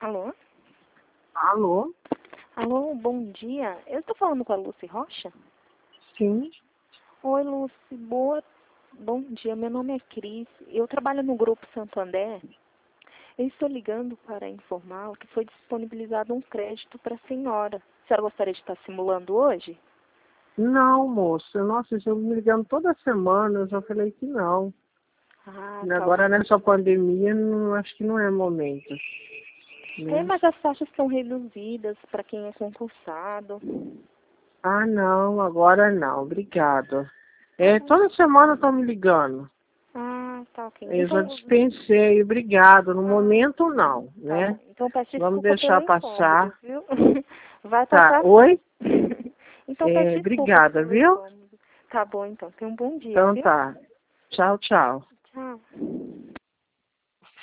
Alô? Alô? Alô, bom dia. Eu estou falando com a Lúcia Rocha? Sim. Oi, Lúcia. Bom dia. Meu nome é Cris. Eu trabalho no Grupo Santander. Eu estou ligando para informar que foi disponibilizado um crédito para a senhora. A senhora gostaria de estar simulando hoje? Não, moça. Nossa, eu me ligando toda semana, eu já falei que não. Ah, tá. Agora nessa pandemia, acho que não é momento. Né? Mas as taxas estão reduzidas para quem é concursado. Ah, não, agora não. Obrigada. Toda semana estão me ligando. Ah, tá, ok. Eu já Então, dispensei, obrigado. No momento, não, tá bom. né? Então peço Vamos desculpa deixar pelo incômodo, passar. viu? Vai Tá, passar sim. oi? Então peço desculpa Obrigada, pelo viu? incômodo. Tá bom, então. Tenha um bom dia, Então viu? tá. Tchau, tchau. Tchau.